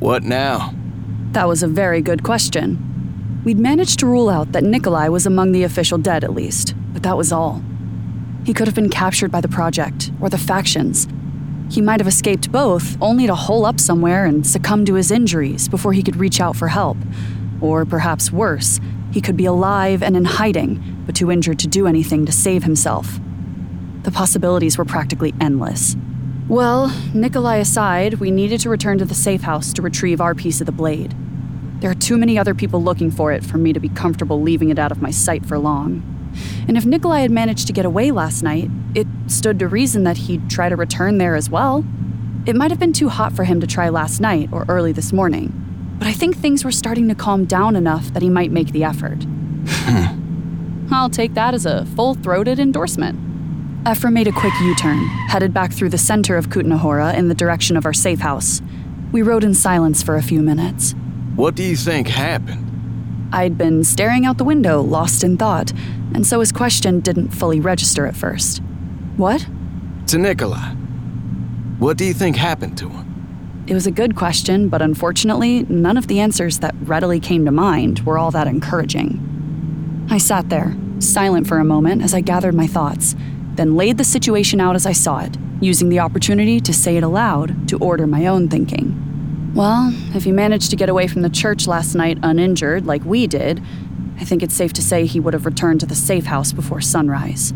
What now? That was a very good question. We'd managed to rule out that Nikolai was among the official dead at least, but that was all. He could have been captured by the project, or the factions. He might have escaped both, only to hole up somewhere and succumb to his injuries before he could reach out for help. Or perhaps worse, he could be alive and in hiding, but too injured to do anything to save himself. The possibilities were practically endless. Well, Nikolai aside, we needed to return to the safe house to retrieve our piece of the blade. There are too many other people looking for it for me to be comfortable leaving it out of my sight for long. And if Nikolai had managed to get away last night, it stood to reason that he'd try to return there as well. It might have been too hot for him to try last night or early this morning, but I think things were starting to calm down enough that he might make the effort. I'll take that as a full-throated endorsement. Ephraim made a quick U-turn, headed back through the center of Kutna-Hora in the direction of our safe house. We rode in silence for a few minutes. What do you think happened? I'd been staring out the window, lost in thought, and so his question didn't fully register at first. What? To Nikolai. What do you think happened to him? It was a good question, but unfortunately, none of the answers that readily came to mind were all that encouraging. I sat there, silent for a moment as I gathered my thoughts, then laid the situation out as I saw it, using the opportunity to say it aloud to order my own thinking. Well, if he managed to get away from the church last night uninjured like we did, I think it's safe to say he would have returned to the safe house before sunrise.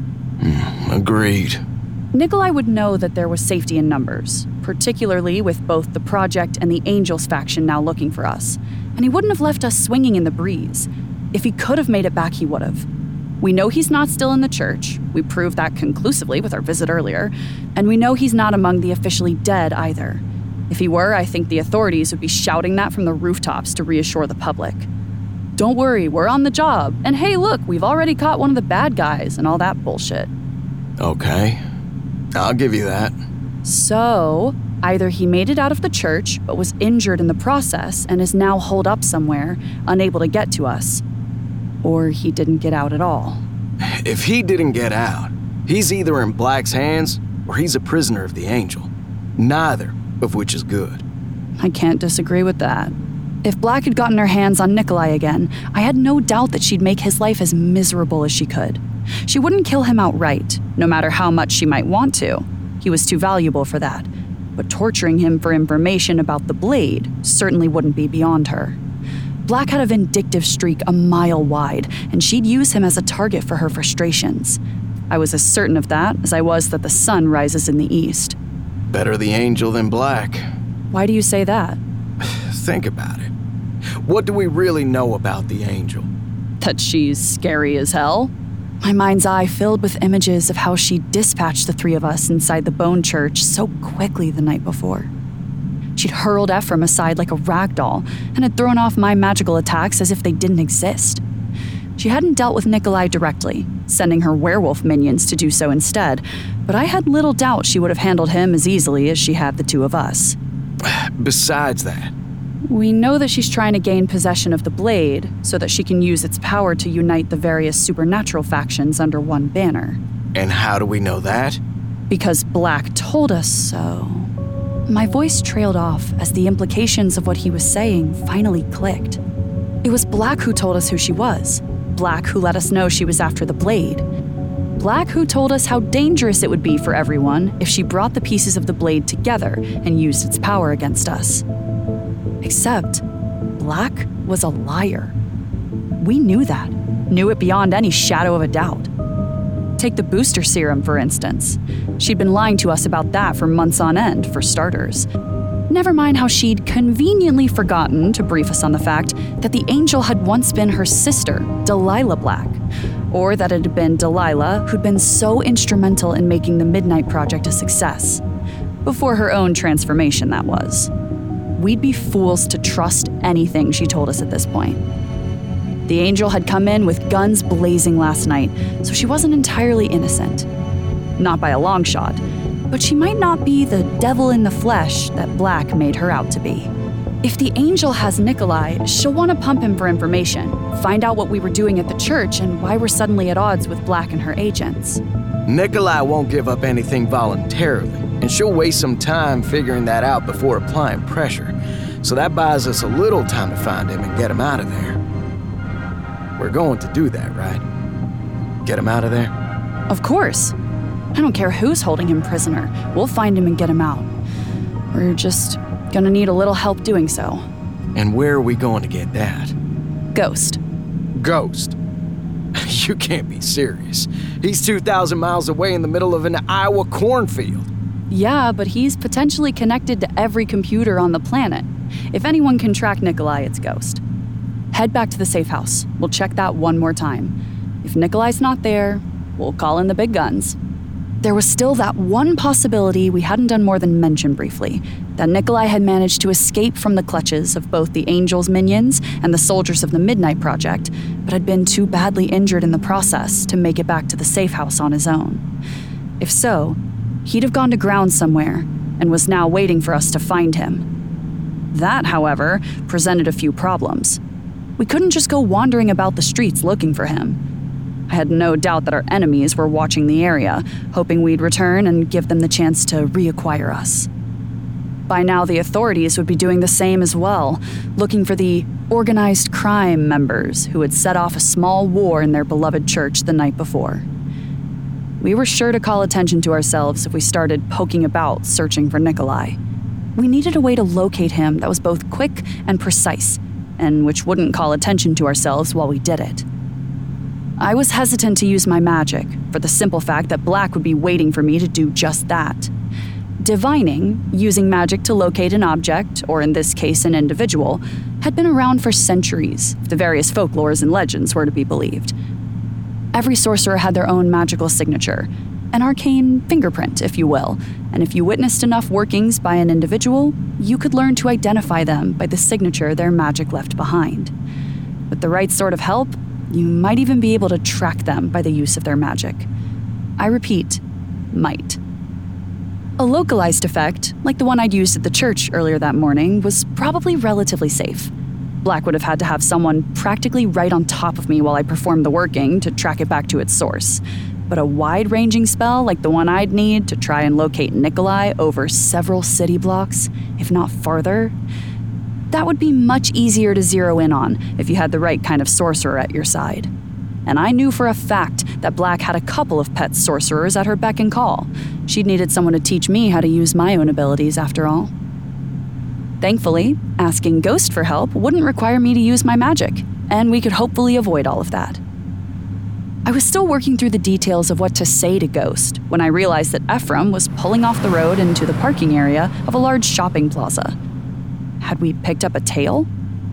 Agreed. Nikolai would know that there was safety in numbers, particularly with both the Project and the Angels faction now looking for us, and he wouldn't have left us swinging in the breeze. If he could have made it back, he would have. We know he's not still in the church. We proved that conclusively with our visit earlier, and we know he's not among the officially dead either. If he were, I think the authorities would be shouting that from the rooftops to reassure the public. Don't worry, we're on the job. And hey, look, we've already caught one of the bad guys and all that bullshit. Okay, I'll give you that. So, either he made it out of the church but was injured in the process and is now holed up somewhere, unable to get to us. Or he didn't get out at all. If he didn't get out, he's either in Black's hands or he's a prisoner of the Angel. Neither of which is good. I can't disagree with that. If Black had gotten her hands on Nikolai again, I had no doubt that she'd make his life as miserable as she could. She wouldn't kill him outright, no matter how much she might want to. He was too valuable for that. But torturing him for information about the blade certainly wouldn't be beyond her. Black had a vindictive streak a mile wide, and she'd use him as a target for her frustrations. I was as certain of that as I was that the sun rises in the east. Better the Angel than Black. Why do you say that? Think about it. What do we really know about the Angel? That she's scary as hell? My mind's eye filled with images of how she dispatched the three of us inside the Bone Church so quickly the night before. She'd hurled Ephraim aside like a rag doll and had thrown off my magical attacks as if they didn't exist. She hadn't dealt with Nikolai directly, sending her werewolf minions to do so instead, but I had little doubt she would have handled him as easily as she had the two of us. Besides that, we know that she's trying to gain possession of the blade so that she can use its power to unite the various supernatural factions under one banner. And how do we know that? Because Black told us so. My voice trailed off as the implications of what he was saying finally clicked. It was Black who told us who she was. Black who let us know she was after the blade. Black who told us how dangerous it would be for everyone if she brought the pieces of the blade together and used its power against us. Except, Black was a liar. We knew that, knew it beyond any shadow of a doubt. Take the booster serum, for instance. She'd been lying to us about that for months on end, for starters. Never mind how she'd conveniently forgotten to brief us on the fact that the Angel had once been her sister, Delilah Black, or that it had been Delilah who'd been so instrumental in making the Midnight Project a success. Before her own transformation, that was. We'd be fools to trust anything she told us at this point. The Angel had come in with guns blazing last night, so she wasn't entirely innocent. Not by a long shot, but she might not be the devil in the flesh that Black made her out to be. If the Angel has Nikolai, she'll want to pump him for information, find out what we were doing at the church and why we're suddenly at odds with Black and her agents. Nikolai won't give up anything voluntarily, and she'll waste some time figuring that out before applying pressure. So that buys us a little time to find him and get him out of there. We're going to do that, right? Get him out of there? Of course. I don't care who's holding him prisoner. We'll find him and get him out. We're just gonna need a little help doing so. And where are we going to get that? Ghost. Ghost? You can't be serious. He's 2,000 miles away in the middle of an Iowa cornfield. Yeah, but he's potentially connected to every computer on the planet. If anyone can track Nikolai, it's Ghost. Head back to the safe house. We'll check that one more time. If Nikolai's not there, we'll call in the big guns. There was still that one possibility we hadn't done more than mention briefly, that Nikolai had managed to escape from the clutches of both the Angels' minions and the soldiers of the Midnight Project, but had been too badly injured in the process to make it back to the safe house on his own. If so, he'd have gone to ground somewhere and was now waiting for us to find him. That, however, presented a few problems. We couldn't just go wandering about the streets looking for him. I had no doubt that our enemies were watching the area, hoping we'd return and give them the chance to reacquire us. By now, the authorities would be doing the same as well, looking for the organized crime members who had set off a small war in their beloved church the night before. We were sure to call attention to ourselves if we started poking about searching for Nikolai. We needed a way to locate him that was both quick and precise, and which wouldn't call attention to ourselves while we did it. I was hesitant to use my magic, for the simple fact that Black would be waiting for me to do just that. Divining, using magic to locate an object, or in this case an individual, had been around for centuries, if the various folklores and legends were to be believed. Every sorcerer had their own magical signature, an arcane fingerprint, if you will, and if you witnessed enough workings by an individual, you could learn to identify them by the signature their magic left behind. With the right sort of help, you might even be able to track them by the use of their magic. I repeat, might. A localized effect, like the one I'd used at the church earlier that morning, was probably relatively safe. Black would have had to have someone practically right on top of me while I performed the working to track it back to its source. But a wide-ranging spell like the one I'd need to try and locate Nikolai over several city blocks, if not farther, that would be much easier to zero in on if you had the right kind of sorcerer at your side. And I knew for a fact that Black had a couple of pet sorcerers at her beck and call. She'd needed someone to teach me how to use my own abilities, after all. Thankfully, asking Ghost for help wouldn't require me to use my magic, and we could hopefully avoid all of that. I was still working through the details of what to say to Ghost when I realized that Ephraim was pulling off the road into the parking area of a large shopping plaza. Had we picked up a tail?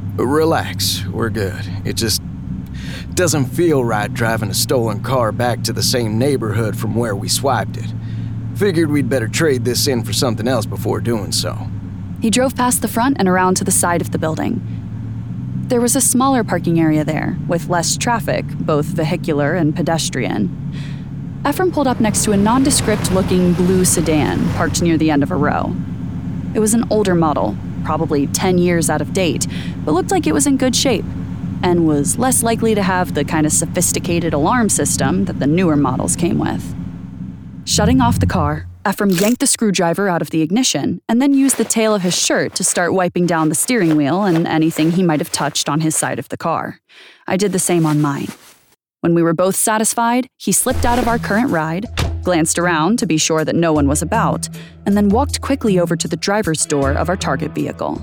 Relax, we're good. It just doesn't feel right driving a stolen car back to the same neighborhood from where we swiped it. Figured we'd better trade this in for something else before doing so. He drove past the front and around to the side of the building. There was a smaller parking area there, with less traffic, both vehicular and pedestrian. Ephraim pulled up next to a nondescript-looking blue sedan parked near the end of a row. It was an older model, probably 10 years out of date, but looked like it was in good shape, and was less likely to have the kind of sophisticated alarm system that the newer models came with. Shutting off the car, Ephraim yanked the screwdriver out of the ignition and then used the tail of his shirt to start wiping down the steering wheel and anything he might have touched on his side of the car. I did the same on mine. When we were both satisfied, he slipped out of our current ride, glanced around to be sure that no one was about, and then walked quickly over to the driver's door of our target vehicle.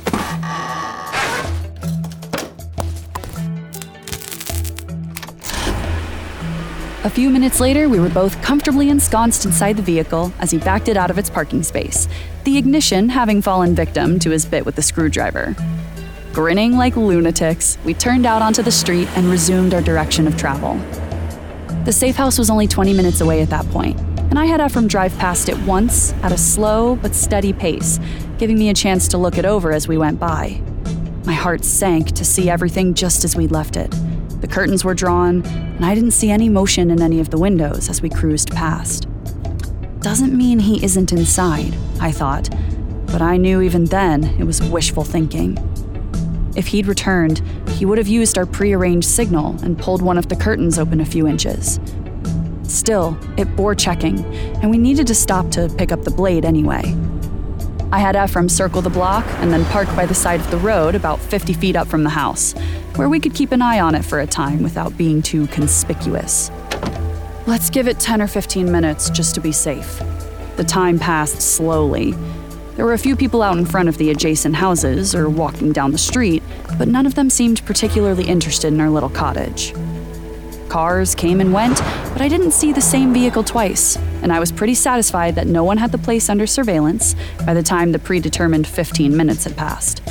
A few minutes later, we were both comfortably ensconced inside the vehicle as he backed it out of its parking space, the ignition having fallen victim to his bit with the screwdriver. Grinning like lunatics, we turned out onto the street and resumed our direction of travel. The safe house was only 20 minutes away at that point, and I had Ephraim drive past it once at a slow but steady pace, giving me a chance to look it over as we went by. My heart sank to see everything just as we'd left it. The curtains were drawn, and I didn't see any motion in any of the windows as we cruised past. Doesn't mean he isn't inside, I thought, but I knew even then it was wishful thinking. If he'd returned, he would have used our prearranged signal and pulled one of the curtains open a few inches. Still, it bore checking, and we needed to stop to pick up the blade anyway. I had Ephraim circle the block and then park by the side of the road about 50 feet up from the house, where we could keep an eye on it for a time without being too conspicuous. Let's give it 10 or 15 minutes just to be safe. The time passed slowly. There were a few people out in front of the adjacent houses or walking down the street, but none of them seemed particularly interested in our little cottage. Cars came and went, but I didn't see the same vehicle twice, and I was pretty satisfied that no one had the place under surveillance by the time the predetermined 15 minutes had passed.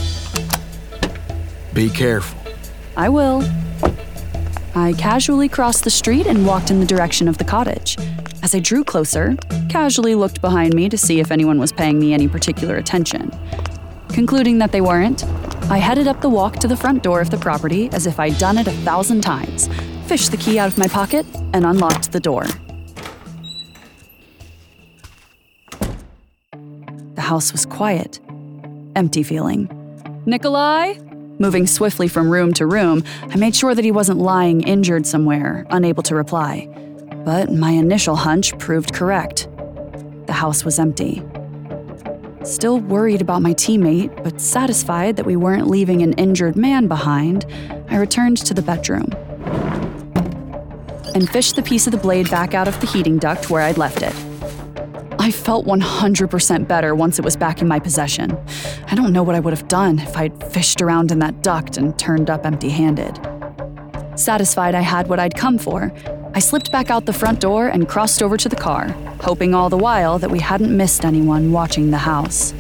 Be careful. I will. I casually crossed the street and walked in the direction of the cottage. As I drew closer, casually looked behind me to see if anyone was paying me any particular attention. Concluding that they weren't, I headed up the walk to the front door of the property as if I'd done it 1,000 times, fished the key out of my pocket, and unlocked the door. The house was quiet, empty feeling. Nikolai? Moving swiftly from room to room, I made sure that he wasn't lying injured somewhere, unable to reply. But my initial hunch proved correct. The house was empty. Still worried about my teammate, but satisfied that we weren't leaving an injured man behind, I returned to the bedroom and fished the piece of the blade back out of the heating duct where I'd left it. I felt 100% better once it was back in my possession. I don't know what I would have done if I'd fished around in that duct and turned up empty-handed. Satisfied I had what I'd come for, I slipped back out the front door and crossed over to the car, hoping all the while that we hadn't missed anyone watching the house.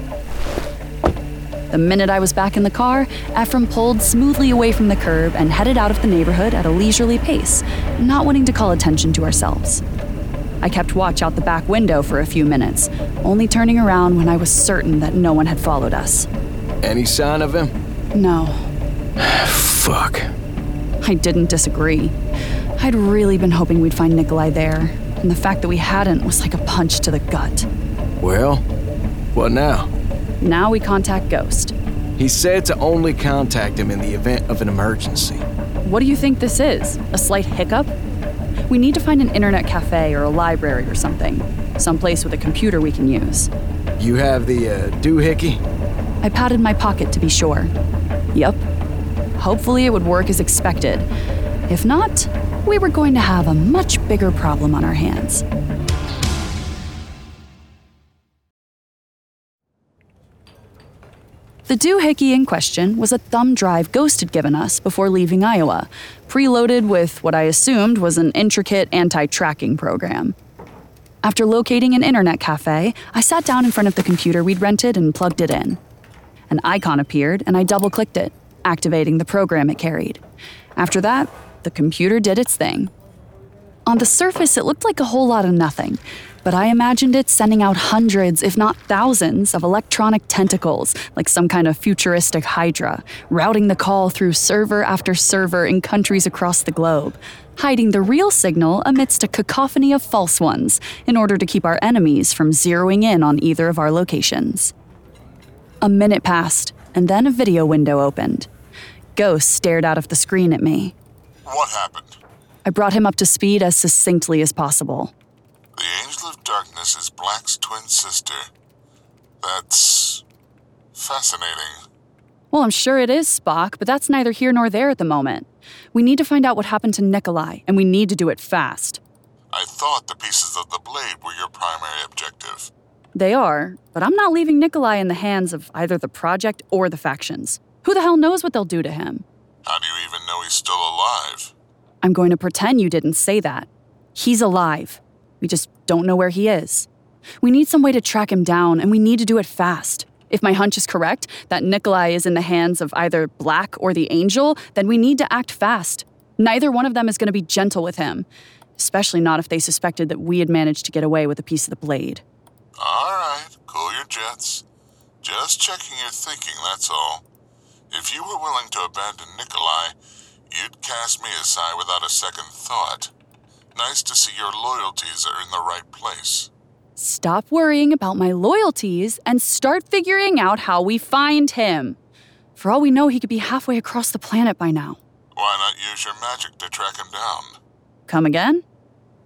The minute I was back in the car, Ephraim pulled smoothly away from the curb and headed out of the neighborhood at a leisurely pace, not wanting to call attention to ourselves. I kept watch out the back window for a few minutes, only turning around when I was certain that no one had followed us. Any sign of him? No. Fuck. I didn't disagree. I'd really been hoping we'd find Nikolai there, and the fact that we hadn't was like a punch to the gut. Well, what now? Now we contact Ghost. He said to only contact him in the event of an emergency. What do you think this is? A slight hiccup? We need to find an internet cafe or a library or something. Someplace with a computer we can use. You have the doohickey? I patted my pocket to be sure. Yup. Hopefully it would work as expected. If not, we were going to have a much bigger problem on our hands. The doohickey in question was a thumb drive Ghost had given us before leaving Iowa, preloaded with what I assumed was an intricate anti-tracking program. After locating an internet cafe, I sat down in front of the computer we'd rented and plugged it in. An icon appeared and I double-clicked it, activating the program it carried. After that, the computer did its thing. On the surface, it looked like a whole lot of nothing, but I imagined it sending out hundreds, if not thousands, of electronic tentacles, like some kind of futuristic hydra, routing the call through server after server in countries across the globe, hiding the real signal amidst a cacophony of false ones in order to keep our enemies from zeroing in on either of our locations. A minute passed, and then a video window opened. Ghost stared out of the screen at me. What happened? I brought him up to speed as succinctly as possible. The Angel of Darkness is Black's twin sister. That's fascinating. Well, I'm sure it is, Spock, but that's neither here nor there at the moment. We need to find out what happened to Nikolai, and we need to do it fast. I thought the pieces of the blade were your primary objective. They are, but I'm not leaving Nikolai in the hands of either the project or the factions. Who the hell knows what they'll do to him? How do you even know he's still alive? I'm going to pretend you didn't say that. He's alive. We just don't know where he is. We need some way to track him down, and we need to do it fast. If my hunch is correct, that Nikolai is in the hands of either Black or the Angel, then we need to act fast. Neither one of them is going to be gentle with him, especially not if they suspected that we had managed to get away with a piece of the blade. All right, cool your jets. Just checking your thinking, that's all. If you were willing to abandon Nikolai, you'd cast me aside without a second thought. Nice to see your loyalties are in the right place. Stop worrying about my loyalties and start figuring out how we find him. For all we know, he could be halfway across the planet by now. Why not use your magic to track him down? Come again?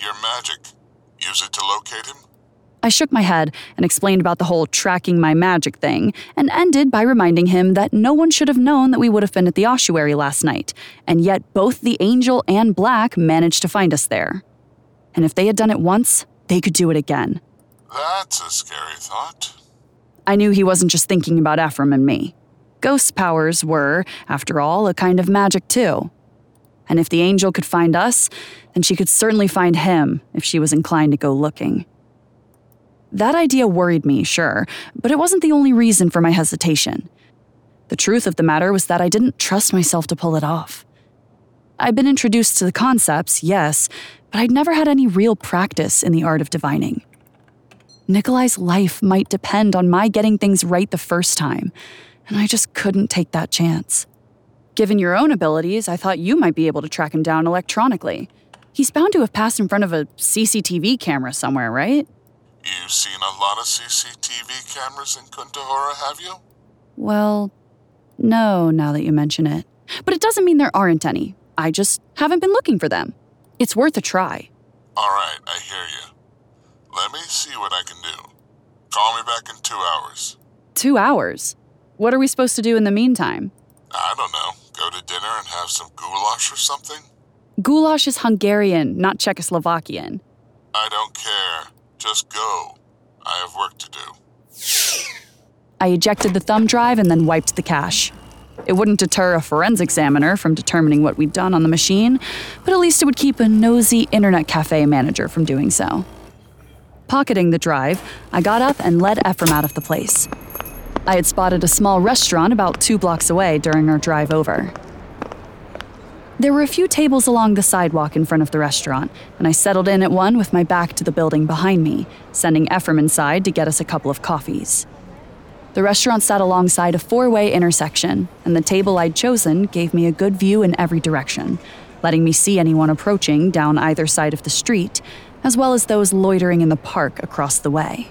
Your magic. Use it to locate him? I shook my head and explained about the whole tracking my magic thing, and ended by reminding him that no one should have known that we would have been at the ossuary last night, and yet both the Angel and Black managed to find us there. And if they had done it once, they could do it again. That's a scary thought. I knew he wasn't just thinking about Ephraim and me. Ghost powers were, after all, a kind of magic too. And if the Angel could find us, then she could certainly find him if she was inclined to go looking. That idea worried me, sure, but it wasn't the only reason for my hesitation. The truth of the matter was that I didn't trust myself to pull it off. I'd been introduced to the concepts, yes, but I'd never had any real practice in the art of divining. Nikolai's life might depend on my getting things right the first time, and I just couldn't take that chance. Given your own abilities, I thought you might be able to track him down electronically. He's bound to have passed in front of a CCTV camera somewhere, right? You've seen a lot of CCTV cameras in Kuntahora, have you? Well, no, now that you mention it. But it doesn't mean there aren't any. I just haven't been looking for them. It's worth a try. All right, I hear you. Let me see what I can do. Call me back in 2 hours. 2 hours? What are we supposed to do in the meantime? I don't know. Go to dinner and have some goulash or something? Goulash is Hungarian, not Czechoslovakian. I don't care. Just go. I have work to do. I ejected the thumb drive and then wiped the cache. It wouldn't deter a forensic examiner from determining what we'd done on the machine, but at least it would keep a nosy internet cafe manager from doing so. Pocketing the drive, I got up and led Ephraim out of the place. I had spotted a small restaurant about 2 blocks away during our drive over. There were a few tables along the sidewalk in front of the restaurant, and I settled in at one with my back to the building behind me, sending Ephraim inside to get us a couple of coffees. The restaurant sat alongside a 4-way intersection, and the table I'd chosen gave me a good view in every direction, letting me see anyone approaching down either side of the street, as well as those loitering in the park across the way.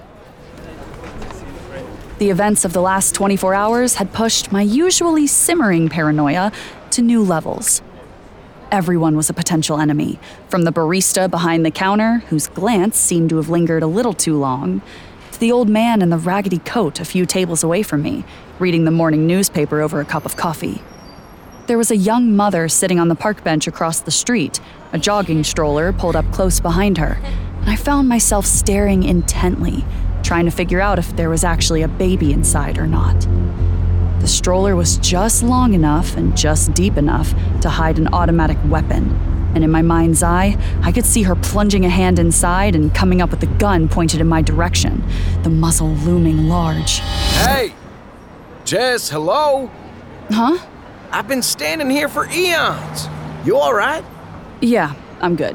The events of the last 24 hours had pushed my usually simmering paranoia to new levels. Everyone was a potential enemy, from the barista behind the counter, whose glance seemed to have lingered a little too long, to the old man in the raggedy coat a few tables away from me, reading the morning newspaper over a cup of coffee. There was a young mother sitting on the park bench across the street, a jogging stroller pulled up close behind her, and I found myself staring intently, trying to figure out if there was actually a baby inside or not. The stroller was just long enough and just deep enough to hide an automatic weapon, and in my mind's eye, I could see her plunging a hand inside and coming up with a gun pointed in my direction, the muzzle looming large. Hey! Jess, hello? Huh? I've been standing here for eons. You all right? Yeah, I'm good.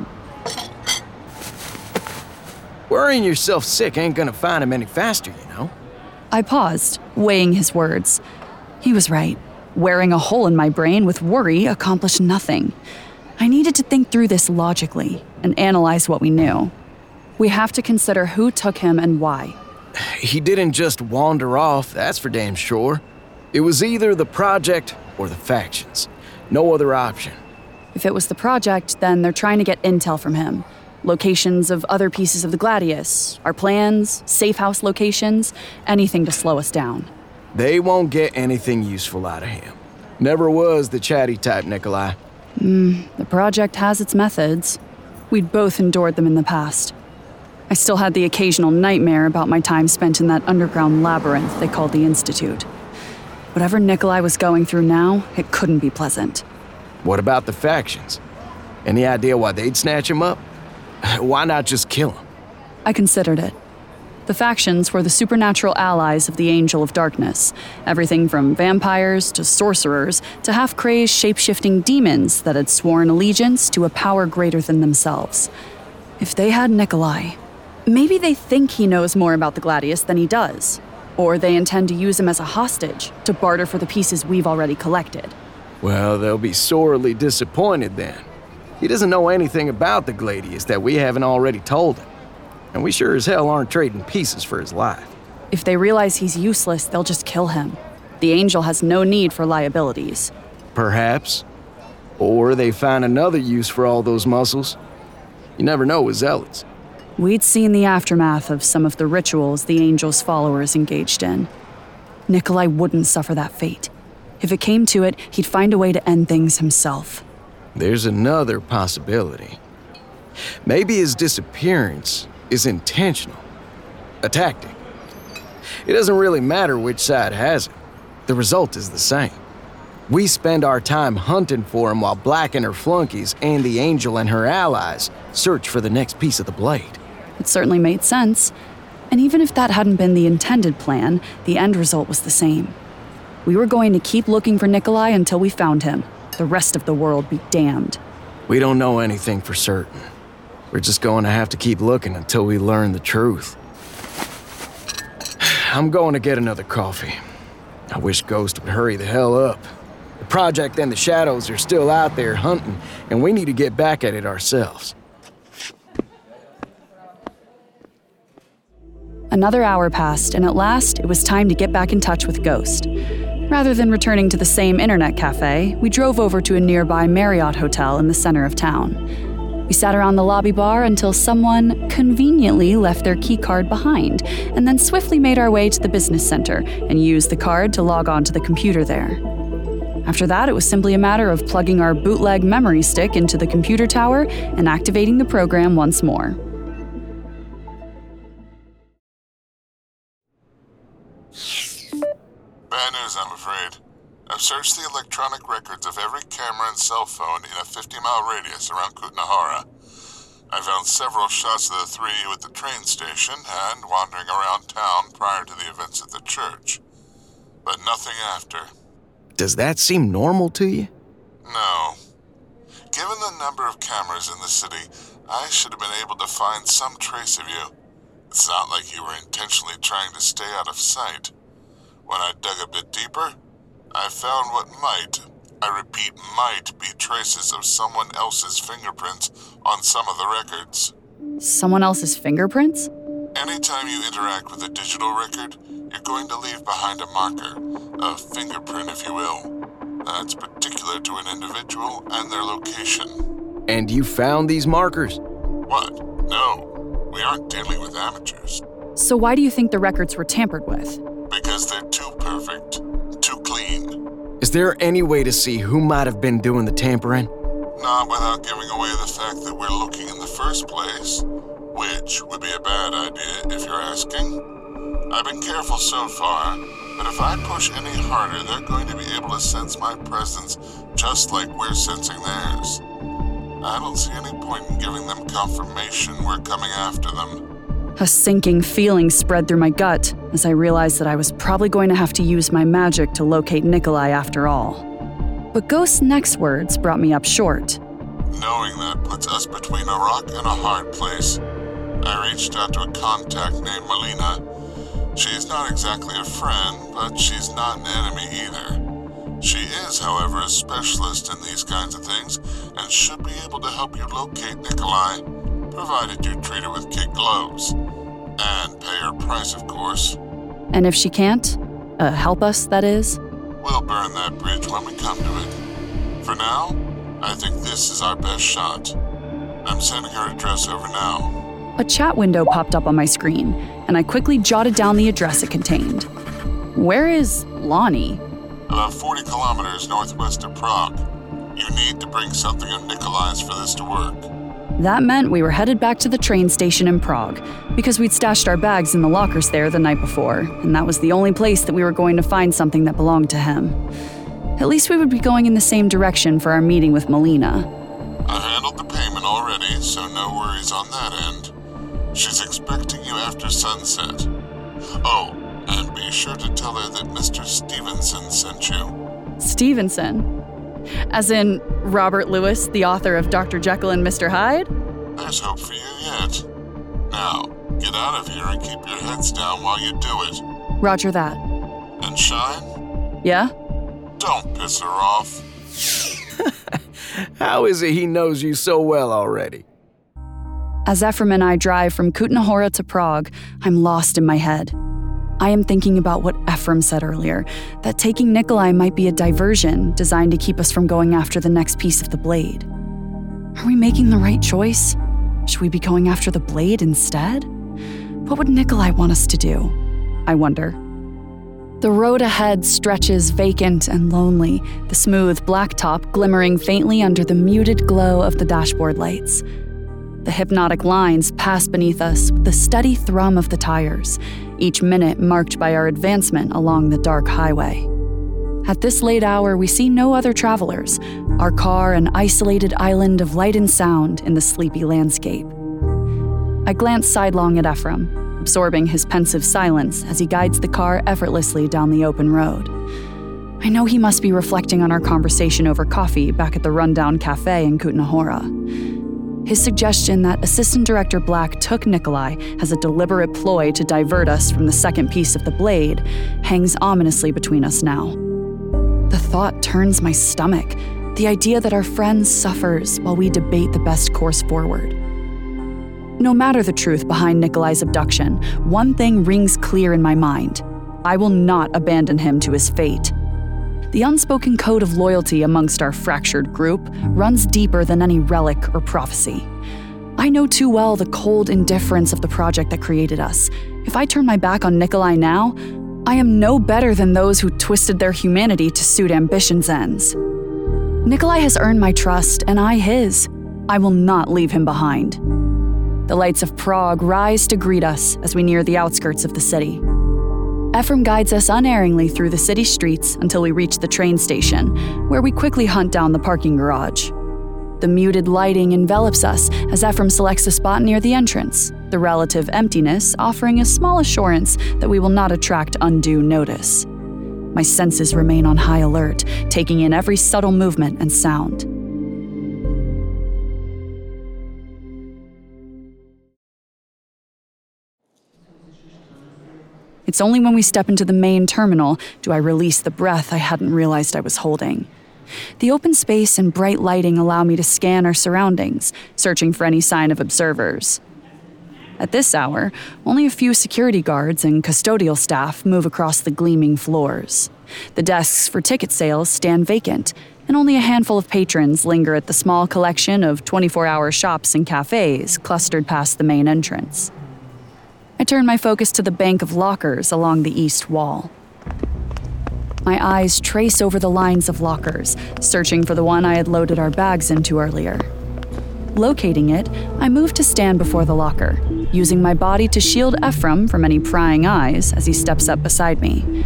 Worrying yourself sick ain't gonna find him any faster, you know? I paused, weighing his words. He was right. Wearing a hole in my brain with worry accomplished nothing. I needed to think through this logically and analyze what we knew. We have to consider who took him and why. He didn't just wander off, that's for damn sure. It was either the project or the factions. No other option. If it was the project, then they're trying to get intel from him. Locations of other pieces of the Gladius, our plans, safe house locations, anything to slow us down. They won't get anything useful out of him. Never was the chatty type, Nikolai. The project has its methods. We'd both endured them in the past. I still had the occasional nightmare about my time spent in that underground labyrinth they called the Institute. Whatever Nikolai was going through now, it couldn't be pleasant. What about the factions? Any idea why they'd snatch him up? Why not just kill him? I considered it. The factions were the supernatural allies of the Angel of Darkness, everything from vampires to sorcerers to half-crazed shape-shifting demons that had sworn allegiance to a power greater than themselves. If they had Nikolai, maybe they think he knows more about the Gladius than he does, or they intend to use him as a hostage to barter for the pieces we've already collected. Well, they'll be sorely disappointed then. He doesn't know anything about the Gladius that we haven't already told him. And we sure as hell aren't trading pieces for his life. If they realize he's useless, they'll just kill him. The Angel has no need for liabilities. Perhaps. Or they find another use for all those muscles. You never know with zealots. We'd seen the aftermath of some of the rituals the Angel's followers engaged in. Nikolai wouldn't suffer that fate. If it came to it, he'd find a way to end things himself. There's another possibility. Maybe his disappearance is intentional. A tactic. It doesn't really matter which side has it. The result is the same. We spend our time hunting for him while Black and her flunkies and the Angel and her allies search for the next piece of the blade. It certainly made sense. And even if that hadn't been the intended plan, the end result was the same. We were going to keep looking for Nikolai until we found him. The rest of the world be damned. We don't know anything for certain. We're just going to have to keep looking until we learn the truth. I'm going to get another coffee. I wish Ghost would hurry the hell up. The Project and the Shadows are still out there hunting, and we need to get back at it ourselves. Another hour passed, and at last, it was time to get back in touch with Ghost. Rather than returning to the same internet cafe, we drove over to a nearby Marriott hotel in the center of town. We sat around the lobby bar until someone conveniently left their keycard behind, and then swiftly made our way to the business center and used the card to log on to the computer there. After that, it was simply a matter of plugging our bootleg memory stick into the computer tower and activating the program once more. Bad news, I'm afraid. I've searched the electronic records of every camera and cell phone in a 50-mile radius around Kutnahora. I found several shots of the three at the train station and wandering around town prior to the events at the church. But nothing after. Does that seem normal to you? No. Given the number of cameras in the city, I should have been able to find some trace of you. It's not like you were intentionally trying to stay out of sight. When I dug a bit deeper, I found what might, I repeat might, be traces of someone else's fingerprints on some of the records. Someone else's fingerprints? Anytime you interact with a digital record, you're going to leave behind a marker, a fingerprint if you will. That's particular to an individual and their location. And you found these markers? What? No, we aren't dealing with amateurs. So why do you think the records were tampered with? Because they're too perfect, too clean. Is there any way to see who might have been doing the tampering? Not without giving away the fact that we're looking in the first place, which would be a bad idea if you're asking. I've been careful so far, but if I push any harder, they're going to be able to sense my presence just like we're sensing theirs. I don't see any point in giving them confirmation we're coming after them. A sinking feeling spread through my gut as I realized that I was probably going to have to use my magic to locate Nikolai after all. But Ghost's next words brought me up short. Knowing that puts us between a rock and a hard place. I reached out to a contact named Melina. She's not exactly a friend, but she's not an enemy either. She is, however, a specialist in these kinds of things and should be able to help you locate Nikolai, provided you treat her with kid gloves. And pay her price, of course. And if she can't? Help us, that is? We'll burn that bridge when we come to it. For now, I think this is our best shot. I'm sending her address over now. A chat window popped up on my screen, and I quickly jotted down the address it contained. Where is Lonnie? About 40 kilometers northwest of Prague. You need to bring something of Nikolai's for this to work. That meant we were headed back to the train station in Prague, because we'd stashed our bags in the lockers there the night before, and that was the only place that we were going to find something that belonged to him. At least we would be going in the same direction for our meeting with Melina. I handled the payment already, so no worries on that end. She's expecting you after sunset. Oh, and be sure to tell her that Mr. Stevenson sent you. Stevenson? As in Robert Lewis, the author of Dr. Jekyll and Mr. Hyde? There's hope for you yet. Now, get out of here and keep your heads down while you do it. Roger that. And Shine? Yeah? Don't piss her off. How is it he knows you so well already? As Ephraim and I drive from Kutnahora to Prague, I'm lost in my head. I am thinking about what Ephraim said earlier, that taking Nikolai might be a diversion designed to keep us from going after the next piece of the blade. Are we making the right choice? Should we be going after the blade instead? What would Nikolai want us to do? I wonder. The road ahead stretches vacant and lonely, the smooth blacktop glimmering faintly under the muted glow of the dashboard lights. The hypnotic lines pass beneath us with the steady thrum of the tires, each minute marked by our advancement along the dark highway. At this late hour, we see no other travelers, our car an isolated island of light and sound in the sleepy landscape. I glance sidelong at Ephraim, absorbing his pensive silence as he guides the car effortlessly down the open road. I know he must be reflecting on our conversation over coffee back at the rundown cafe in Kutna Hora. His suggestion that Assistant Director Black took Nikolai as a deliberate ploy to divert us from the second piece of the blade hangs ominously between us now. The thought turns my stomach, the idea that our friend suffers while we debate the best course forward. No matter the truth behind Nikolai's abduction, one thing rings clear in my mind. I will not abandon him to his fate. The unspoken code of loyalty amongst our fractured group runs deeper than any relic or prophecy. I know too well the cold indifference of the project that created us. If I turn my back on Nikolai now, I am no better than those who twisted their humanity to suit ambition's ends. Nikolai has earned my trust, and I his. I will not leave him behind. The lights of Prague rise to greet us as we near the outskirts of the city. Ephraim guides us unerringly through the city streets until we reach the train station, where we quickly hunt down the parking garage. The muted lighting envelops us as Ephraim selects a spot near the entrance, the relative emptiness offering a small assurance that we will not attract undue notice. My senses remain on high alert, taking in every subtle movement and sound. It's only when we step into the main terminal do I release the breath I hadn't realized I was holding. The open space and bright lighting allow me to scan our surroundings, searching for any sign of observers. At this hour, only a few security guards and custodial staff move across the gleaming floors. The desks for ticket sales stand vacant, and only a handful of patrons linger at the small collection of 24-hour shops and cafes clustered past the main entrance. I turn my focus to the bank of lockers along the east wall. My eyes trace over the lines of lockers, searching for the one I had loaded our bags into earlier. Locating it, I move to stand before the locker, using my body to shield Ephraim from any prying eyes as he steps up beside me.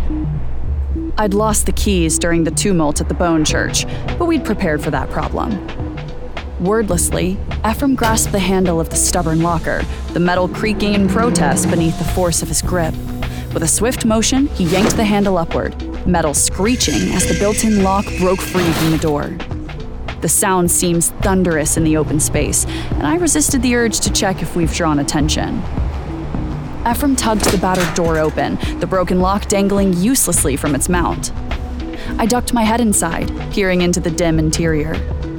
I'd lost the keys during the tumult at the Bone Church, but we'd prepared for that problem. Wordlessly, Ephraim grasped the handle of the stubborn locker, the metal creaking in protest beneath the force of his grip. With a swift motion, he yanked the handle upward, metal screeching as the built-in lock broke free from the door. The sound seems thunderous in the open space, and I resisted the urge to check if we've drawn attention. Ephraim tugged the battered door open, the broken lock dangling uselessly from its mount. I ducked my head inside, peering into the dim interior.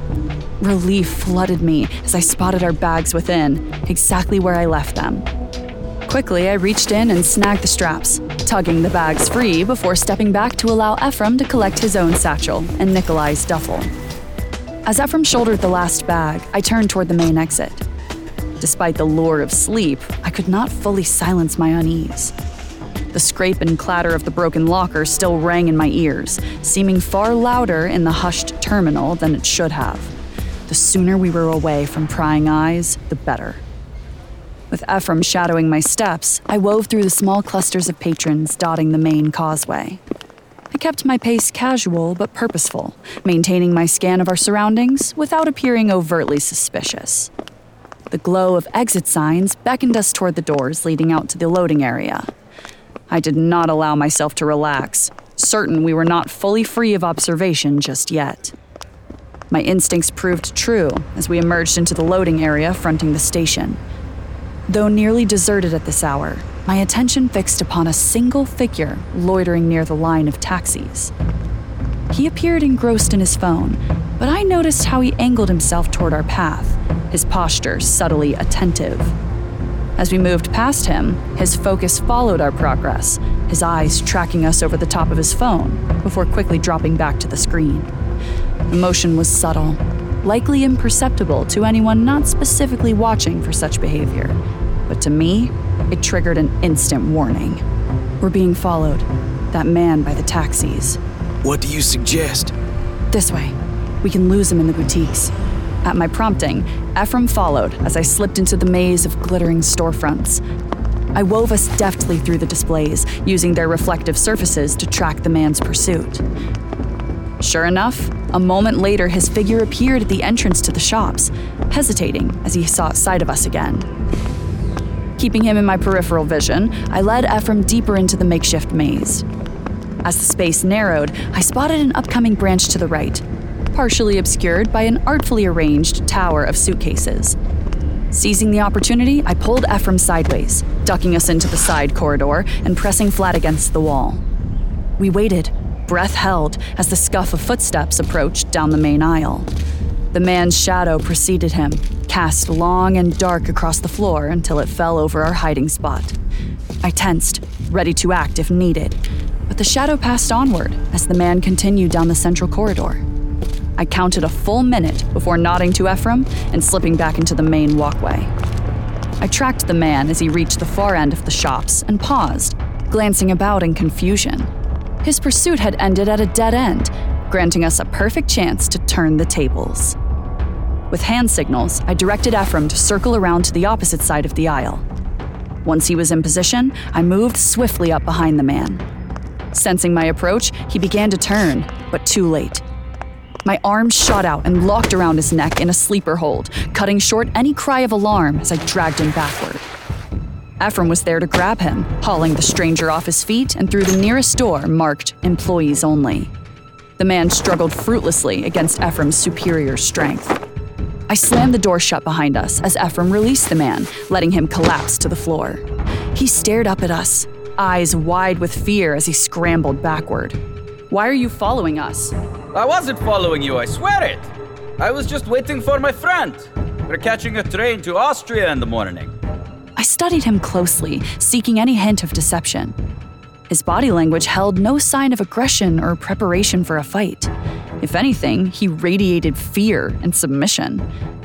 Relief flooded me as I spotted our bags within, exactly where I left them. Quickly, I reached in and snagged the straps, tugging the bags free before stepping back to allow Ephraim to collect his own satchel and Nikolai's duffel. As Ephraim shouldered the last bag, I turned toward the main exit. Despite the lure of sleep, I could not fully silence my unease. The scrape and clatter of the broken locker still rang in my ears, seeming far louder in the hushed terminal than it should have. The sooner we were away from prying eyes, the better. With Ephraim shadowing my steps, I wove through the small clusters of patrons dotting the main causeway. I kept my pace casual but purposeful, maintaining my scan of our surroundings without appearing overtly suspicious. The glow of exit signs beckoned us toward the doors leading out to the loading area. I did not allow myself to relax, certain we were not fully free of observation just yet. My instincts proved true as we emerged into the loading area fronting the station. Though nearly deserted at this hour, my attention fixed upon a single figure loitering near the line of taxis. He appeared engrossed in his phone, but I noticed how he angled himself toward our path, his posture subtly attentive. As we moved past him, his focus followed our progress, his eyes tracking us over the top of his phone before quickly dropping back to the screen. The motion was subtle, likely imperceptible to anyone not specifically watching for such behavior. But to me, it triggered an instant warning. We're being followed. That man by the taxis. What do you suggest? This way. We can lose him in the boutiques. At my prompting, Ephraim followed as I slipped into the maze of glittering storefronts. I wove us deftly through the displays, using their reflective surfaces to track the man's pursuit. Sure enough, a moment later his figure appeared at the entrance to the shops, hesitating as he sought sight of us again. Keeping him in my peripheral vision, I led Ephraim deeper into the makeshift maze. As the space narrowed, I spotted an upcoming branch to the right, partially obscured by an artfully arranged tower of suitcases. Seizing the opportunity, I pulled Ephraim sideways, ducking us into the side corridor and pressing flat against the wall. We waited, breath held, as the scuff of footsteps approached down the main aisle. The man's shadow preceded him, cast long and dark across the floor until it fell over our hiding spot. I tensed, ready to act if needed, but the shadow passed onward as the man continued down the central corridor. I counted a full minute before nodding to Ephraim and slipping back into the main walkway. I tracked the man as he reached the far end of the shops and paused, glancing about in confusion. His pursuit had ended at a dead end, granting us a perfect chance to turn the tables. With hand signals, I directed Ephraim to circle around to the opposite side of the aisle. Once he was in position, I moved swiftly up behind the man. Sensing my approach, he began to turn, but too late. My arms shot out and locked around his neck in a sleeper hold, cutting short any cry of alarm as I dragged him backward. Ephraim was there to grab him, hauling the stranger off his feet and through the nearest door marked Employees Only. The man struggled fruitlessly against Ephraim's superior strength. I slammed the door shut behind us as Ephraim released the man, letting him collapse to the floor. He stared up at us, eyes wide with fear as he scrambled backward. "Why are you following us?" I wasn't following you, I swear it. I was just waiting for my friend. We're catching a train to Austria in the morning. I studied him closely, seeking any hint of deception. His body language held no sign of aggression or preparation for a fight. If anything, he radiated fear and submission.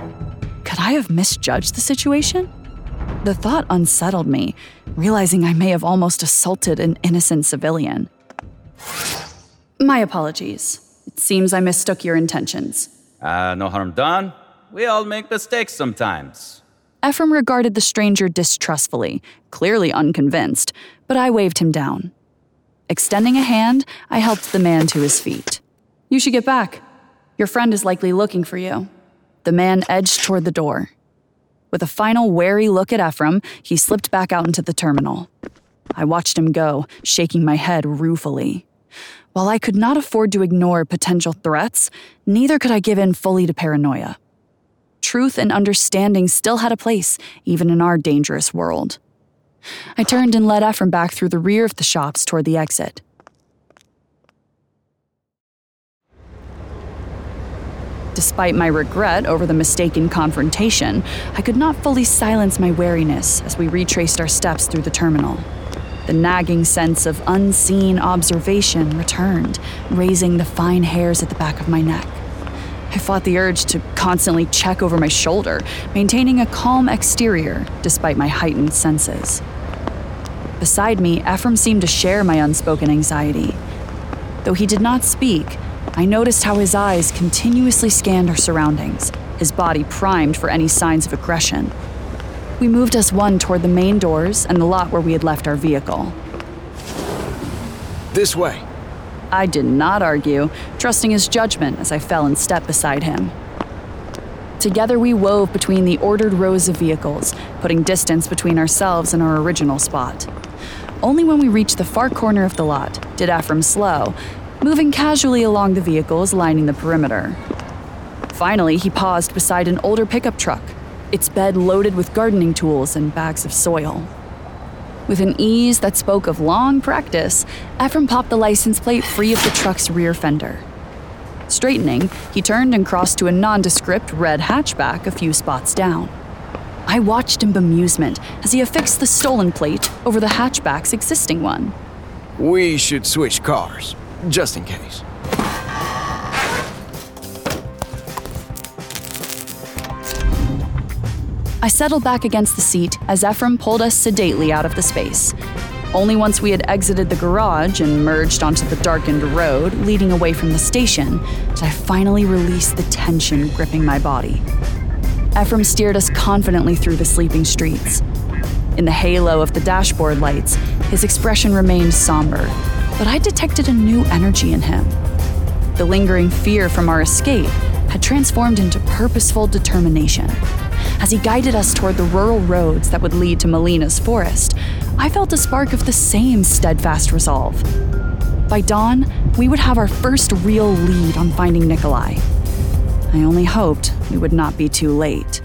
Could I have misjudged the situation? The thought unsettled me, realizing I may have almost assaulted an innocent civilian. My apologies. It seems I mistook your intentions. No harm done. We all make mistakes sometimes. Ephraim regarded the stranger distrustfully, clearly unconvinced, but I waved him down. Extending a hand, I helped the man to his feet. "You should get back. Your friend is likely looking for you." The man edged toward the door. With a final wary look at Ephraim, he slipped back out into the terminal. I watched him go, shaking my head ruefully. While I could not afford to ignore potential threats, neither could I give in fully to paranoia. Truth and understanding still had a place, even in our dangerous world. I turned and led Ephraim back through the rear of the shops toward the exit. Despite my regret over the mistaken confrontation, I could not fully silence my wariness as we retraced our steps through the terminal. The nagging sense of unseen observation returned, raising the fine hairs at the back of my neck. I fought the urge to constantly check over my shoulder, maintaining a calm exterior despite my heightened senses. Beside me, Ephraim seemed to share my unspoken anxiety. Though he did not speak, I noticed how his eyes continuously scanned our surroundings, his body primed for any signs of aggression. We moved as one toward the main doors and the lot where we had left our vehicle. This way. I did not argue, trusting his judgment as I fell in step beside him. Together we wove between the ordered rows of vehicles, putting distance between ourselves and our original spot. Only when we reached the far corner of the lot did Ephraim slow, moving casually along the vehicles lining the perimeter. Finally, he paused beside an older pickup truck, its bed loaded with gardening tools and bags of soil. With an ease that spoke of long practice, Ephraim popped the license plate free of the truck's rear fender. Straightening, he turned and crossed to a nondescript red hatchback a few spots down. I watched in bemusement as he affixed the stolen plate over the hatchback's existing one. We should switch cars, just in case. I settled back against the seat as Ephraim pulled us sedately out of the space. Only once we had exited the garage and merged onto the darkened road leading away from the station did I finally release the tension gripping my body. Ephraim steered us confidently through the sleeping streets. In the halo of the dashboard lights, his expression remained somber, but I detected a new energy in him. The lingering fear from our escape had transformed into purposeful determination. As he guided us toward the rural roads that would lead to Melina's forest, I felt a spark of the same steadfast resolve. By dawn, we would have our first real lead on finding Nikolai. I only hoped we would not be too late.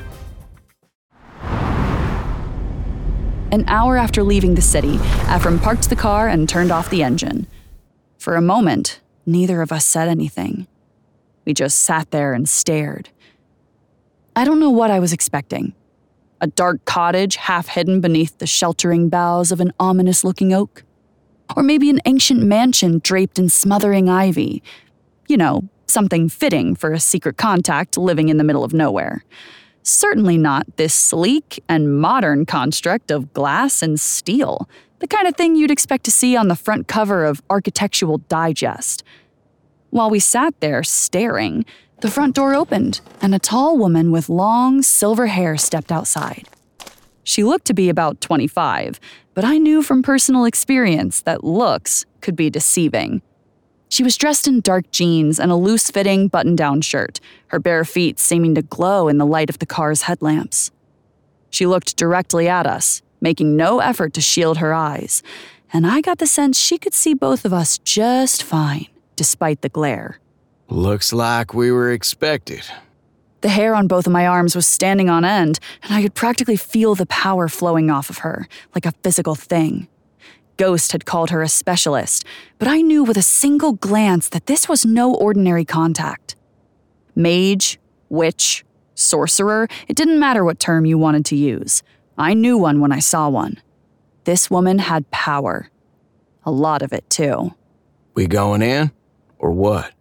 An hour after leaving the city, Ephraim parked the car and turned off the engine. For a moment, neither of us said anything. We just sat there and stared. I don't know what I was expecting. A dark cottage half hidden beneath the sheltering boughs of an ominous-looking oak? Or maybe an ancient mansion draped in smothering ivy. You know, something fitting for a secret contact living in the middle of nowhere. Certainly not this sleek and modern construct of glass and steel, the kind of thing you'd expect to see on the front cover of Architectural Digest. While we sat there staring, the front door opened, and a tall woman with long, silver hair stepped outside. She looked to be about 25, but I knew from personal experience that looks could be deceiving. She was dressed in dark jeans and a loose-fitting button-down shirt, her bare feet seeming to glow in the light of the car's headlamps. She looked directly at us, making no effort to shield her eyes, and I got the sense she could see both of us just fine, despite the glare. Looks like we were expected. The hair on both of my arms was standing on end, and I could practically feel the power flowing off of her, like a physical thing. Ghost had called her a specialist, but I knew with a single glance that this was no ordinary contact. Mage, witch, sorcerer, it didn't matter what term you wanted to use. I knew one when I saw one. This woman had power. A lot of it, too. We going in? Or what?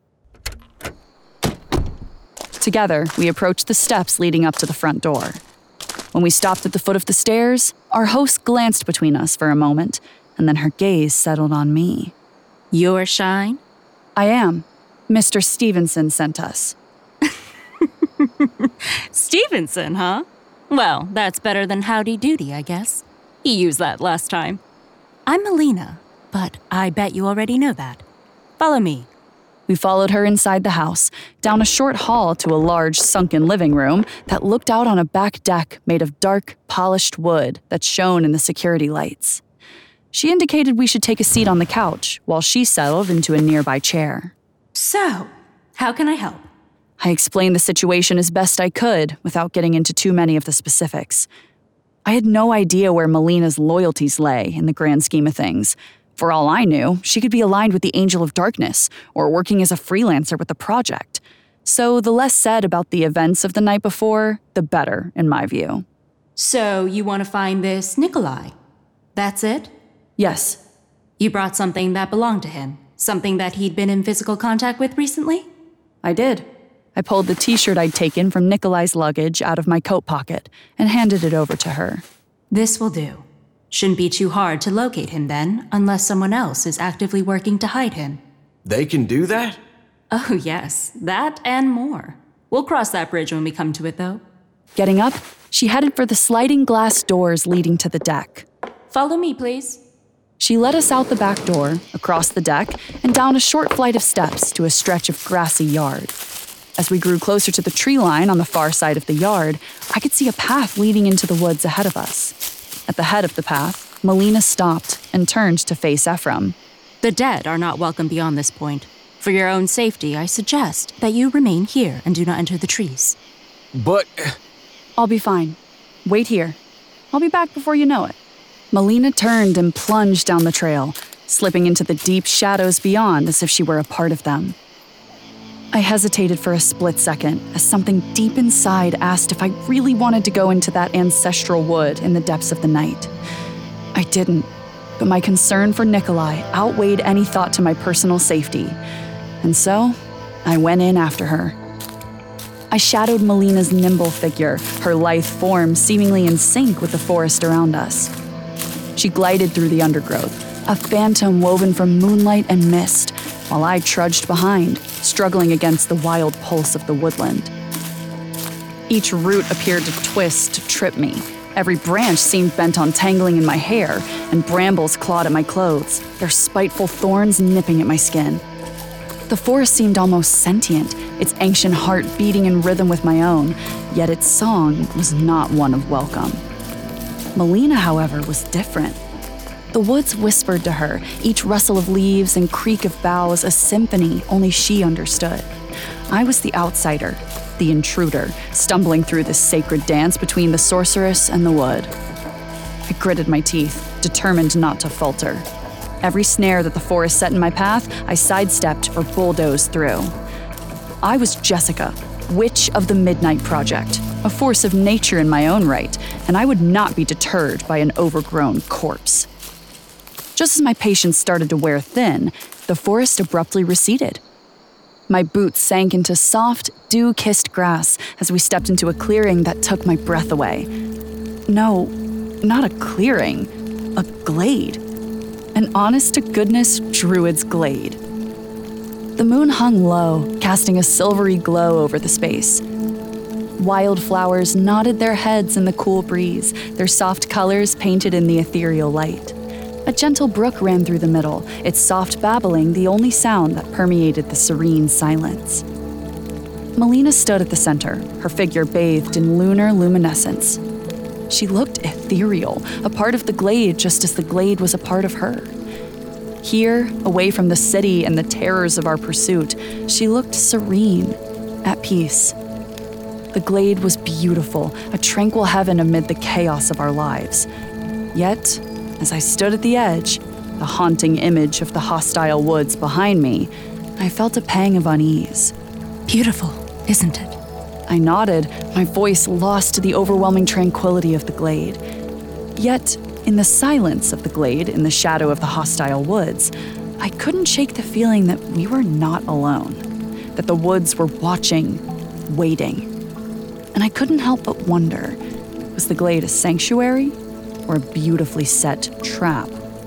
Together, we approached the steps leading up to the front door. When we stopped at the foot of the stairs, our host glanced between us for a moment, and then her gaze settled on me. You're Shine? I am. Mr. Stevenson sent us. Stevenson, huh? Well, that's better than Howdy Doody, I guess. He used that last time. I'm Melina, but I bet you already know that. Follow me. We followed her inside the house, down a short hall to a large sunken living room that looked out on a back deck made of dark, polished wood that shone in the security lights. She indicated we should take a seat on the couch while she settled into a nearby chair. So, how can I help? I explained the situation as best I could without getting into too many of the specifics. I had no idea where Melina's loyalties lay in the grand scheme of things. For all I knew, she could be aligned with the Angel of Darkness or working as a freelancer with the project. So the less said about the events of the night before, the better, in my view. So you want to find this Nikolai? That's it? Yes. You brought something that belonged to him? Something that he'd been in physical contact with recently? I did. I pulled the t-shirt I'd taken from Nikolai's luggage out of my coat pocket and handed it over to her. This will do. Shouldn't be too hard to locate him then, unless someone else is actively working to hide him. They can do that? Oh yes, that and more. We'll cross that bridge when we come to it, though. Getting up, she headed for the sliding glass doors leading to the deck. Follow me, please. She led us out the back door, across the deck, and down a short flight of steps to a stretch of grassy yard. As we grew closer to the tree line on the far side of the yard, I could see a path leading into the woods ahead of us. At the head of the path, Melina stopped and turned to face Ephraim. The dead are not welcome beyond this point. For your own safety, I suggest that you remain here and do not enter the trees. But... I'll be fine. Wait here. I'll be back before you know it. Melina turned and plunged down the trail, slipping into the deep shadows beyond as if she were a part of them. I hesitated for a split second as something deep inside asked if I really wanted to go into that ancestral wood in the depths of the night. I didn't, but my concern for Nikolai outweighed any thought to my personal safety, and so I went in after her. I shadowed Melina's nimble figure, her lithe form seemingly in sync with the forest around us. She glided through the undergrowth, a phantom woven from moonlight and mist, while I trudged behind, struggling against the wild pulse of the woodland. Each root appeared to twist to trip me. Every branch seemed bent on tangling in my hair, and brambles clawed at my clothes, their spiteful thorns nipping at my skin. The forest seemed almost sentient, its ancient heart beating in rhythm with my own, yet its song was not one of welcome. Melina, however, was different. The woods whispered to her, each rustle of leaves and creak of boughs a symphony only she understood. I was the outsider, the intruder, stumbling through this sacred dance between the sorceress and the wood. I gritted my teeth, determined not to falter. Every snare that the forest set in my path, I sidestepped or bulldozed through. I was Jessica, Witch of the Midnight Project, a force of nature in my own right, and I would not be deterred by an overgrown corpse. Just as my patience started to wear thin, the forest abruptly receded. My boots sank into soft, dew-kissed grass as we stepped into a clearing that took my breath away. No, not a clearing, a glade. An honest-to-goodness druid's glade. The moon hung low, casting a silvery glow over the space. Wildflowers nodded their heads in the cool breeze, their soft colors painted in the ethereal light. A gentle brook ran through the middle, its soft babbling the only sound that permeated the serene silence. Melina stood at the center, her figure bathed in lunar luminescence. She looked ethereal, a part of the glade just as the glade was a part of her. Here, away from the city and the terrors of our pursuit, she looked serene, at peace. The glade was beautiful, a tranquil heaven amid the chaos of our lives. Yet, as I stood at the edge, the haunting image of the hostile woods behind me, I felt a pang of unease. Beautiful, isn't it? I nodded, my voice lost to the overwhelming tranquility of the glade. Yet, in the silence of the glade, in the shadow of the hostile woods, I couldn't shake the feeling that we were not alone, that the woods were watching, waiting. And I couldn't help but wonder, was the glade a sanctuary or a beautifully set trap?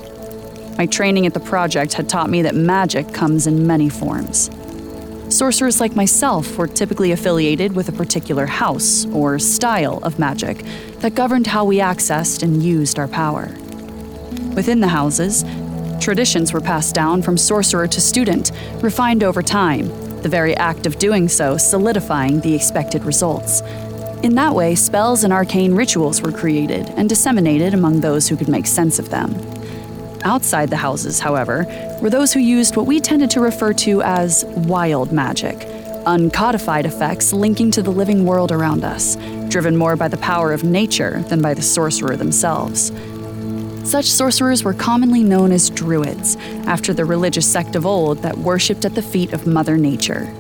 My training at the project had taught me that magic comes in many forms. Sorcerers like myself were typically affiliated with a particular house or style of magic that governed how we accessed and used our power. Within the houses, traditions were passed down from sorcerer to student, refined over time, the very act of doing so solidifying the expected results. In that way, spells and arcane rituals were created and disseminated among those who could make sense of them. Outside the houses, however, were those who used what we tended to refer to as wild magic, uncodified effects linking to the living world around us, driven more by the power of nature than by the sorcerer themselves. Such sorcerers were commonly known as druids, after the religious sect of old that worshipped at the feet of Mother Nature.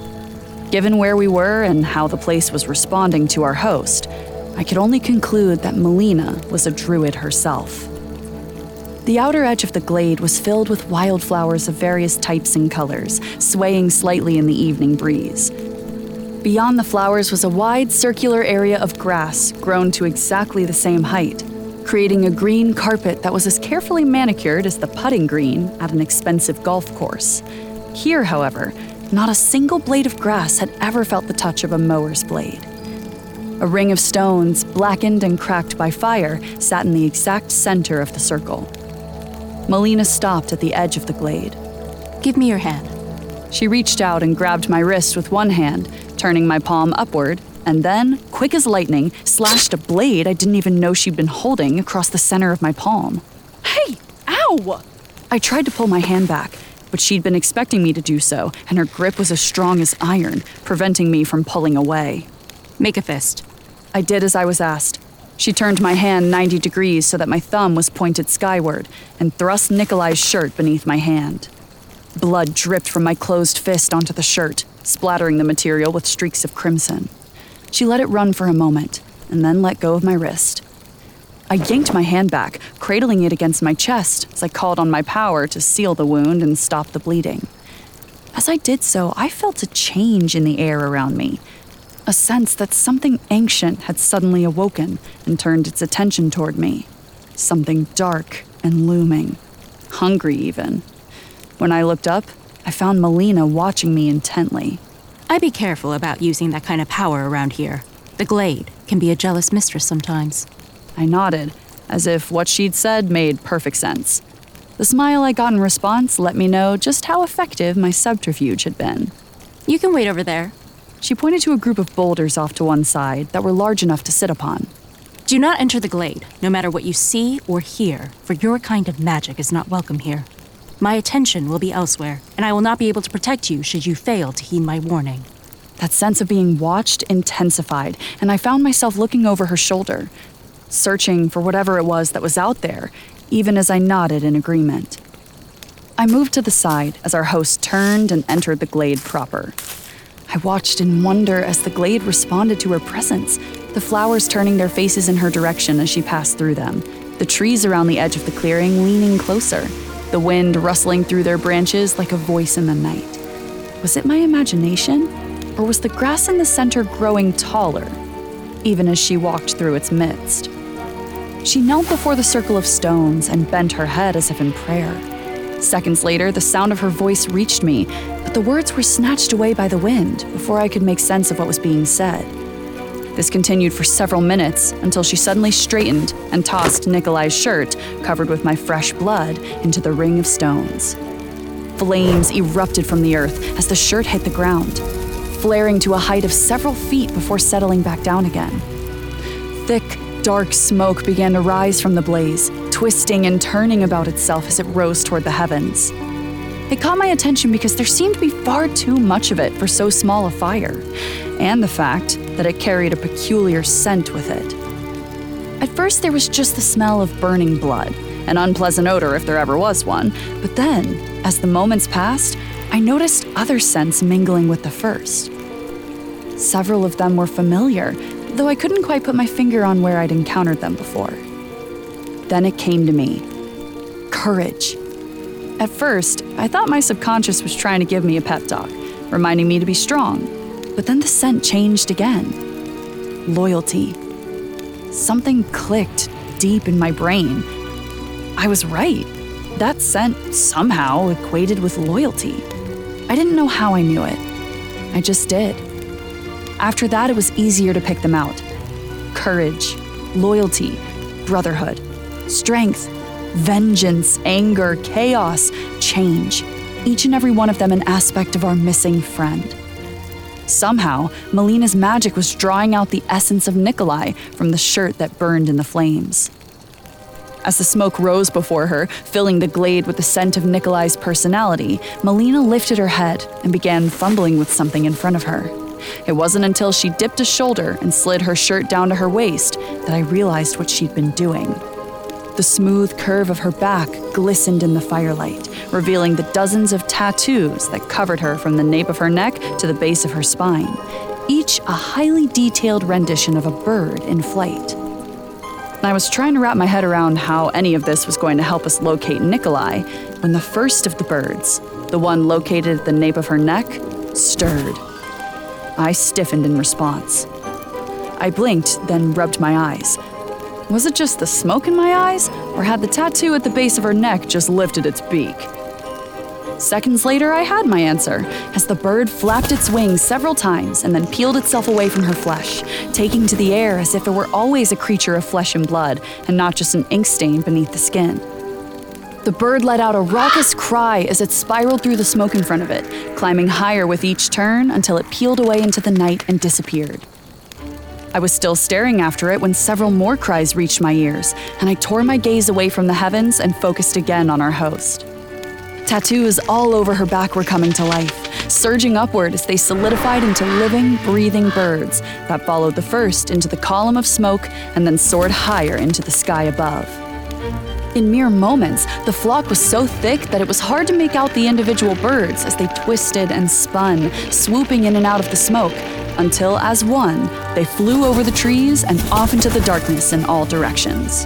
Given where we were and how the place was responding to our host, I could only conclude that Melina was a druid herself. The outer edge of the glade was filled with wildflowers of various types and colors, swaying slightly in the evening breeze. Beyond the flowers was a wide circular area of grass grown to exactly the same height, creating a green carpet that was as carefully manicured as the putting green at an expensive golf course. Here, however, not a single blade of grass had ever felt the touch of a mower's blade. A ring of stones, blackened and cracked by fire, sat in the exact center of the circle. Melina stopped at the edge of the glade. Give me your hand. She reached out and grabbed my wrist with one hand, turning my palm upward, and then, quick as lightning, slashed a blade I didn't even know she'd been holding across the center of my palm. Hey! Ow! I tried to pull my hand back, but she'd been expecting me to do so, and her grip was as strong as iron, preventing me from pulling away. Make a fist. I did as I was asked. She turned my hand 90 degrees so that my thumb was pointed skyward and thrust Nikolai's shirt beneath my hand. Blood dripped from my closed fist onto the shirt, splattering the material with streaks of crimson. She let it run for a moment and then let go of my wrist. I yanked my hand back, cradling it against my chest as I called on my power to seal the wound and stop the bleeding. As I did so, I felt a change in the air around me. a sense that something ancient had suddenly awoken and turned its attention toward me. Something dark and looming, hungry even. When I looked up, I found Melina watching me intently. I'd be careful about using that kind of power around here. The Glade can be a jealous mistress sometimes. I nodded, as if what she'd said made perfect sense. The smile I got in response let me know just how effective my subterfuge had been. You can wait over there. She pointed to a group of boulders off to one side that were large enough to sit upon. Do not enter the Glade, no matter what you see or hear, for your kind of magic is not welcome here. My attention will be elsewhere, and I will not be able to protect you should you fail to heed my warning. That sense of being watched intensified, and I found myself looking over her shoulder, searching for whatever it was that was out there, even as I nodded in agreement. I moved to the side as our host turned and entered the Glade proper. I watched in wonder as the Glade responded to her presence, the flowers turning their faces in her direction as she passed through them, the trees around the edge of the clearing leaning closer, the wind rustling through their branches like a voice in the night. Was it my imagination, or was the grass in the center growing taller, even as she walked through its midst? She knelt before the circle of stones and bent her head as if in prayer. Seconds later, the sound of her voice reached me, but the words were snatched away by the wind before I could make sense of what was being said. This continued for several minutes until she suddenly straightened and tossed Nikolai's shirt, covered with my fresh blood, into the ring of stones. Flames erupted from the earth as the shirt hit the ground, flaring to a height of several feet before settling back down again. Thick, dark smoke began to rise from the blaze, twisting and turning about itself as it rose toward the heavens. It caught my attention because there seemed to be far too much of it for so small a fire, and the fact that it carried a peculiar scent with it. At first, there was just the smell of burning blood, an unpleasant odor if there ever was one, but then, as the moments passed, I noticed other scents mingling with the first. Several of them were familiar, though I couldn't quite put my finger on where I'd encountered them before. Then it came to me. Courage. At first, I thought my subconscious was trying to give me a pep talk, reminding me to be strong, but then the scent changed again. Loyalty. Something clicked deep in my brain. I was right. That scent somehow equated with loyalty. I didn't know how I knew it. I just did. After that, it was easier to pick them out. Courage, loyalty, brotherhood, strength, vengeance, anger, chaos, change. Each and every one of them an aspect of our missing friend. Somehow, Melina's magic was drawing out the essence of Nikolai from the shirt that burned in the flames. As the smoke rose before her, filling the glade with the scent of Nikolai's personality, Melina lifted her head and began fumbling with something in front of her. It wasn't until she dipped a shoulder and slid her shirt down to her waist that I realized what she'd been doing. The smooth curve of her back glistened in the firelight, revealing the dozens of tattoos that covered her from the nape of her neck to the base of her spine, each a highly detailed rendition of a bird in flight. I was trying to wrap my head around how any of this was going to help us locate Nikolai when the first of the birds, the one located at the nape of her neck, stirred. I stiffened in response. I blinked, then rubbed my eyes. Was it just the smoke in my eyes, or had the tattoo at the base of her neck just lifted its beak? Seconds later, I had my answer, as the bird flapped its wings several times and then peeled itself away from her flesh, taking to the air as if it were always a creature of flesh and blood, and not just an ink stain beneath the skin. The bird let out a raucous cry as it spiraled through the smoke in front of it, climbing higher with each turn until it peeled away into the night and disappeared. I was still staring after it when several more cries reached my ears, and I tore my gaze away from the heavens and focused again on our host. Tattoos all over her back were coming to life, surging upward as they solidified into living, breathing birds that followed the first into the column of smoke and then soared higher into the sky above. In mere moments, the flock was so thick that it was hard to make out the individual birds as they twisted and spun, swooping in and out of the smoke, until, as one, they flew over the trees and off into the darkness in all directions.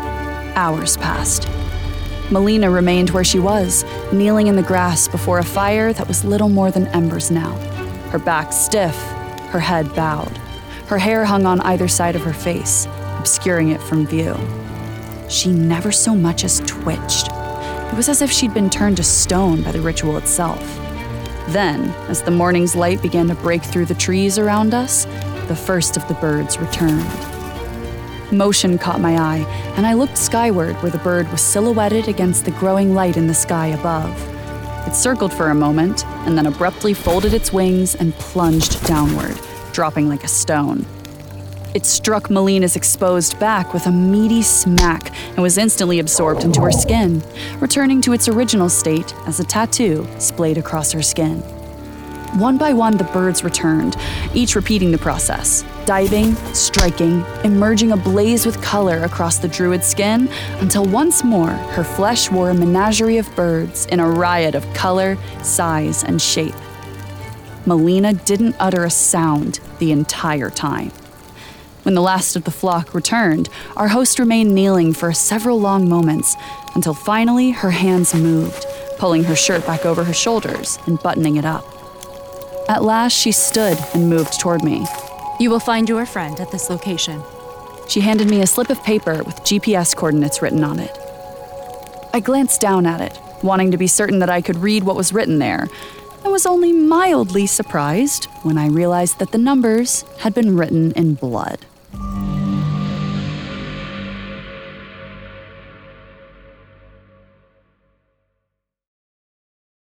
Hours passed. Melina remained where she was, kneeling in the grass before a fire that was little more than embers now, her back stiff, her head bowed. Her hair hung on either side of her face, obscuring it from view. She never so much as twitched. It was as if she'd been turned to stone by the ritual itself. Then, as the morning's light began to break through the trees around us, the first of the birds returned. Motion caught my eye, and I looked skyward where the bird was silhouetted against the growing light in the sky above. It circled for a moment, and then abruptly folded its wings and plunged downward, dropping like a stone. It struck Melina's exposed back with a meaty smack and was instantly absorbed into her skin, returning to its original state as a tattoo splayed across her skin. One by one, the birds returned, each repeating the process, diving, striking, emerging ablaze with color across the druid's skin, until once more her flesh wore a menagerie of birds in a riot of color, size, and shape. Melina didn't utter a sound the entire time. When the last of the flock returned, our host remained kneeling for several long moments, until finally her hands moved, pulling her shirt back over her shoulders and buttoning it up. At last, she stood and moved toward me. You will find your friend at this location. She handed me a slip of paper with GPS coordinates written on it. I glanced down at it, wanting to be certain that I could read what was written there. I was only mildly surprised when I realized that the numbers had been written in blood.